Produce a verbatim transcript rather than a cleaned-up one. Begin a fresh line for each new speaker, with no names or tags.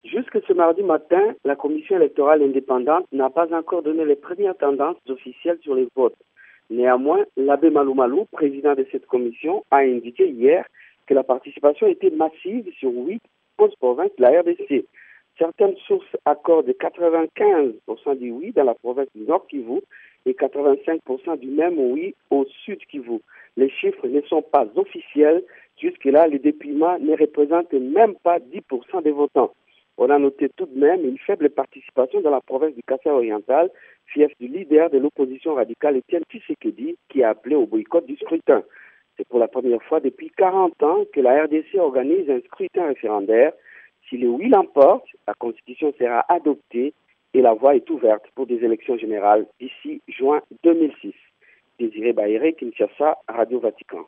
Jusque ce mardi matin, la Commission électorale indépendante n'a pas encore donné les premières tendances officielles sur les votes. Néanmoins, l'abbé Malou Malou, président de cette commission, a indiqué hier que la participation était massive sur huit onze provinces de la R D C. Certaines sources accordent quatre-vingt-quinze pour cent du oui dans la province du Nord Kivu et quatre-vingt-cinq pour cent du même oui au Sud Kivu. Les chiffres ne sont pas officiels. Jusque-là, les dépouillements ne représentent même pas dix pour cent des votants. On a noté tout de même une faible participation dans la province du Kasaï oriental, fief du leader de l'opposition radicale Étienne Tshisekedi, qui a appelé au boycott du scrutin. C'est pour la première fois depuis quarante ans que la R D C organise un scrutin référendaire. Si le oui l'emporte, la Constitution sera adoptée et la voie est ouverte pour des élections générales d'ici juin deux mille six. Désiré Baïré, Kinshasa, Radio Vatican.